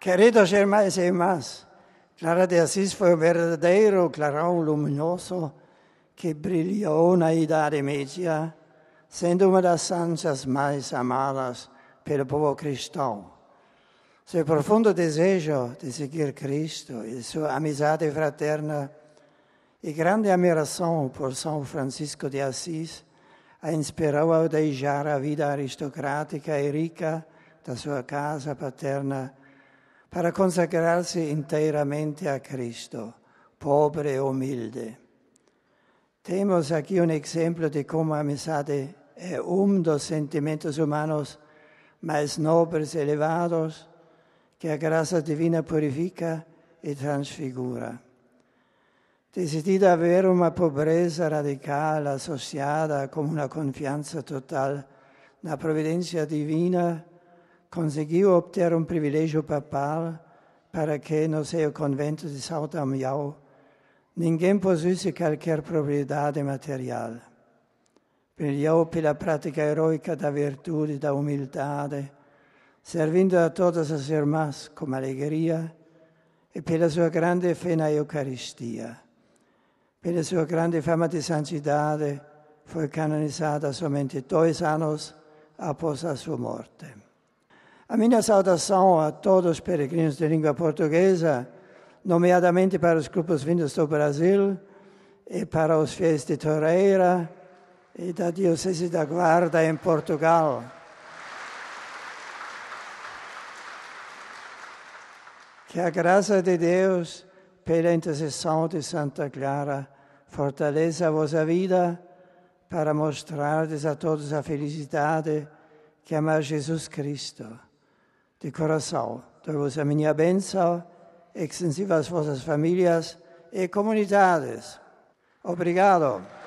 Queridos hermanos e irmãs, Clara de Assis foi um verdadeiro clarão luminoso que brilhou na Idade Média, sendo uma das santas mais amadas pelo povo cristão. Seu profundo desejo de seguir Cristo e sua amizade fraterna e grande admiração por São Francisco de Assis a inspirou a deixar a vida aristocrática e rica da sua casa paterna para consagrar-se inteiramente a Cristo, pobre e humilde. Temos aqui um exemplo de como a amizade é dos sentimentos humanos mais nobres e elevados que a graça divina purifica e transfigura. Decidida a ver uma pobreza radical associada com uma confiança total na providência divina, conseguiu obter um privilégio papal para que no seu convento de São Damião ninguém possuísse qualquer propriedade material. Brilhou pela prática heroica da virtude e da humildade, servindo a todas as irmãs com alegria e pela sua grande fé na Eucaristia. Pela sua grande fama de santidade, foi canonizada somente 2 anos após a sua morte. A minha saudação a todos os peregrinos de língua portuguesa, nomeadamente para os grupos vindos do Brasil e para os fiéis de Torreira e da Diocese da Guarda em Portugal. Que a graça de Deus, pela intercessão de Santa Clara, fortaleça a vossa vida para mostrardes a todos a felicidade que amar Jesus Cristo. De coração, dou-vos a minha bênção, extensiva às vossas famílias e comunidades. Obrigado.